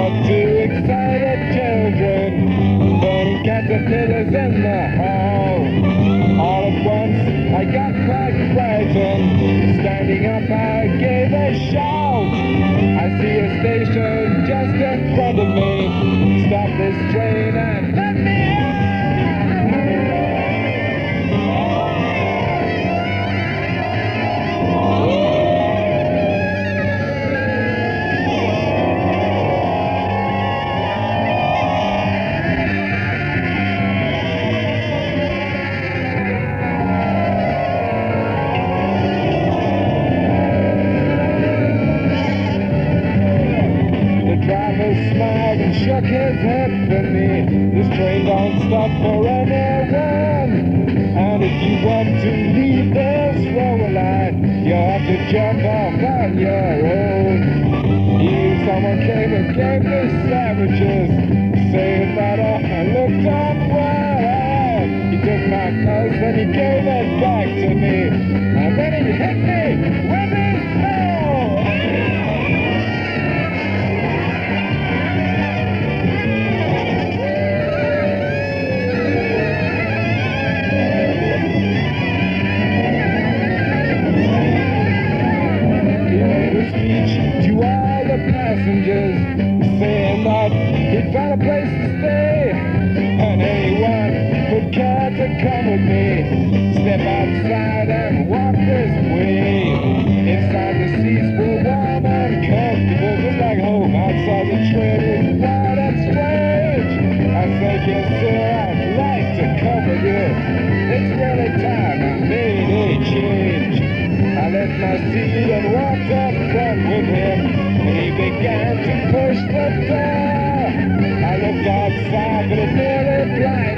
two excited children burning caterpillars in the hall. All at once I got quite frightened. Standing up I gave a shout. I see a station just in front of me. Stop this train and let me smiled and shook his head for me. This train don't stop for anyone. And if you want to leave this railway line, you have to jump off on your own. Someone came and gave me sandwiches, saying that I looked unwell. He took my clothes and he gave it back to me. And then he hit me with his bell. To all the passengers, saying that he'd found a place to stay, and anyone would care to come with me. Step outside and walk this way. Inside the seats were warm and comfortable, just like home. Outside the train was wild and strange. I said, yes sir, I'd like to come with you. It's really time I made a change. I left my seat and walked up front with him, and he began to push the door. I looked outside, but it nearly blinded